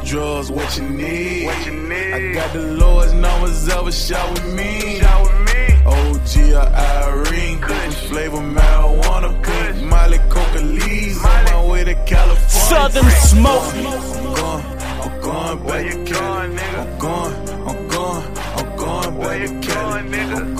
drugs, what you need? I got the Lord's numbers, ever shot with me. OG or Irene, cooking flavor marijuana, Molly, coca leaves, on my way to California. Southern smoke. I'm going back to Cali. I'm going back to Cali. I'm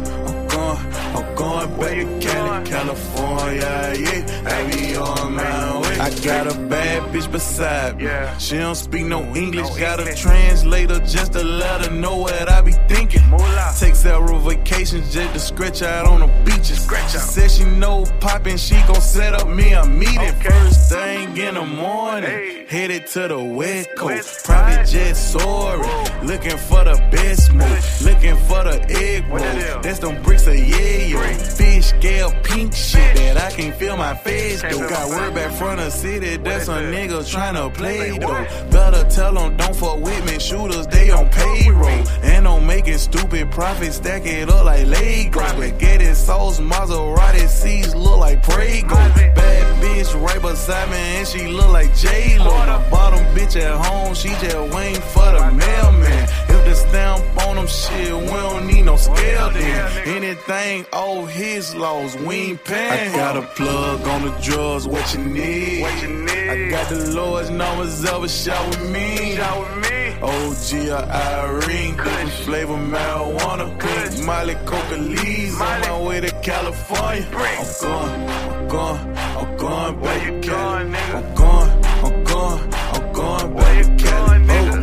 going back to Cali, California, yeah. I be on my way. I got a bad bitch beside me. She don't speak no English, got a translator just to let her know what I be thinking. Take several vacations just to scratch out on the beaches. She said she know poppin', she gon' set up me a meeting. First thing in the morning, headed to the West Coast. Private jet soaring, looking for the best move, looking for the egg roll. That's them bricks of yeah. Fish scale pink shit that I can feel my face though. Got word back from the city, that's a nigga tryna play though. Better tell them don't fuck with me, shooters they on payroll. And don't making stupid profits, stack it up like Legos. Spaghetti sauce, Maserati seats look like Prego. Bad bitch right beside me and she look like J-Lo. The bottom bitch at home, she just waiting for the mailman. If the stamp on them shit, we don't need no scale then. Anything off his laws, we ain't paying. I got a plug on the drugs, what you need? I got the Lord's numbers, ever shot with me. OG or Irene, cooking flavor marijuana, Molly, coca leaves, on my way to California. I'm going back to Cali. I'm going back to Cali.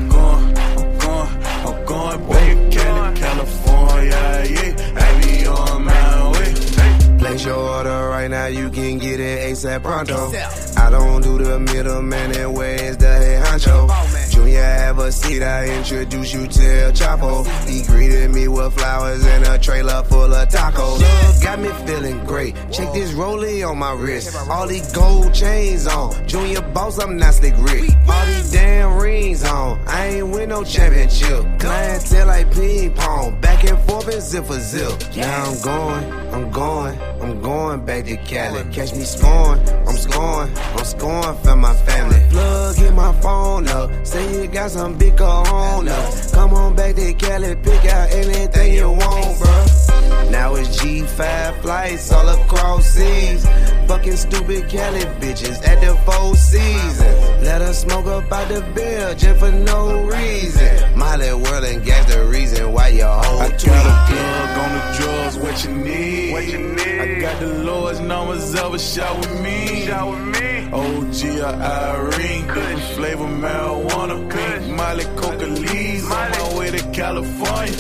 I'm going back to Cali, California, yeah. I be on my way. Place your order right now, you can get it ASAP pronto. I don't do the middleman, and where is the head honcho? Junior, have a seat, I introduce you to El Chapo. He greeted me with flowers and a trailer full of tacos. Love got me feeling great. Check this rollie on my wrist. All these gold chains on. Junior boss, I'm not slick Rick. All these damn rings on. I ain't win no championship. Clientele like ping pong. Back and forth and zip for zip. Now I'm going back to Cali. Catch me scoring, I'm scoring for my family. Plug in my phone up, say you got some big cojones. Come on back to Cali, pick out anything you want, bro. Now it's G5 flights all across seas. Fucking stupid Cali bitches at the Four Seasons. Let her smoke up out the bill just for no reason. Molly World and gas the reason why your whole I got a plug on the drugs, what you need? I got the Lord's numbers, ever shot with me. OG or Irene, cooking flavor marijuana, Molly, coca leaves, on my way to California.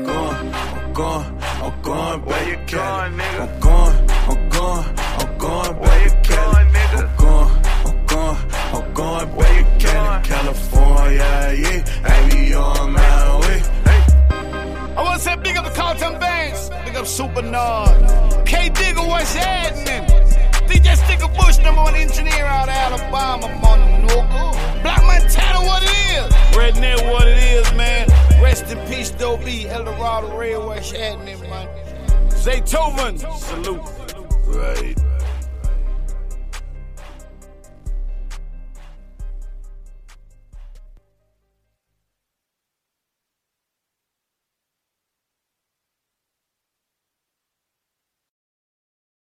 I'm going back to Cali. I'm going back to Cali. I'm going back to Cali, California, yeah. I be on my way. I want to say big up the Carlton Banks, big up Super Nard. K Digger, what's happening? DJ Sticker Bush, number one engineer out of Alabama, Monunoka. Black Montana, what it is? Redneck, what it is, man. Rest in peace, Dobie, Eldorado Ray, what's happening, man? Zaytoven, salute. Right.